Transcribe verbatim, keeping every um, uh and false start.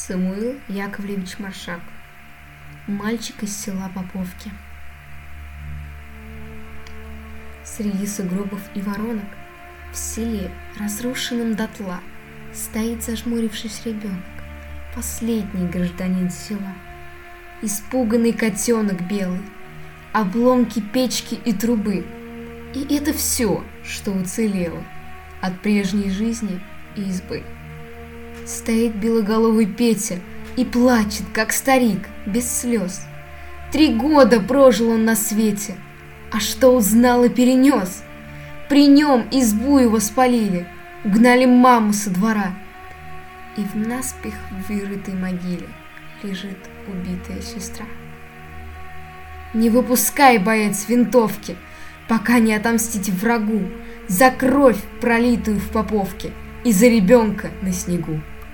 Самуил Яковлевич Маршак. Мальчик из села Поповки. Среди сугробов и воронок в селе, разрушенном дотла, стоит, зажмурившись, ребенок, последний гражданин села. Испуганный котенок белый, обломки печки и трубы. И это все, что уцелело от прежней жизни и избы. Стоит белоголовый Петя и плачет, как старик, без слез. Три года прожил он на свете, а что узнал и перенес? При нем избу его спалили, угнали маму со двора. И в наспех вырытой могиле лежит убитая сестра. Не выпускай, боец, винтовки, пока не отомстить врагу за кровь, пролитую в Поповке, и за ребенка на снегу.